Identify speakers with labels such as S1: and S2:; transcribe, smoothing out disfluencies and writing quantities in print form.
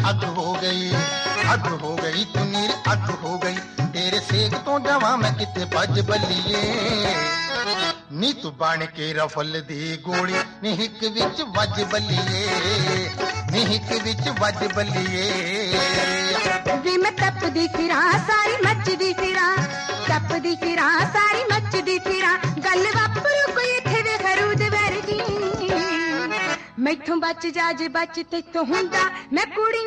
S1: ਅੱਗ ਹੋ ਗਈ, ਅੱਗ ਹੋ ਗਈ ਤੂੰ ਨੀਰ ਅੱਗ ਹੋ ਗਈ, ਤੇਰੇ ਸੇਕ ਤੋਂ ਜਾਵਾਂ ਮੈਂ ਕਿਤੇ ਭੱਜ ਬੱਲੀਏ। ਨੀ ਤੂੰ ਬਣ ਕੇ ਰਫਲ ਦੀ ਗੋਲੀ, ਨੀ ਹਿੱਕ ਵਿੱਚ ਵੱਜ ਬੱਲੀਏ, ਨੀ ਹਿੱਕ ਵਿੱਚ ਵੱਜ ਬੱਲੀਏ।
S2: ਵੇ ਮੈਂ ਤਪਦੀ ਫਿਰਾਂ ਸਾਰੀ ਮੱਚਦੀ ਫਿਰਾਂ, ਤਪਦੀ ਫਿਰਾਂ ਸਾਰੀ ਮੱਚਦੀ ਫਿਰਾਂ, ਗੱਲ ਵਾਪਰੂ ਕੋਈ ਇੱਥੇ ਵੇ ਖਰੂਦ ਵਰਗੀ। ਮੈਥੋਂ ਬਚ ਜਾ ਜੇ ਬਚ ਤੈਥੋਂ ਹੁੰਦਾ, ਮੈਂ ਕੁੜੀ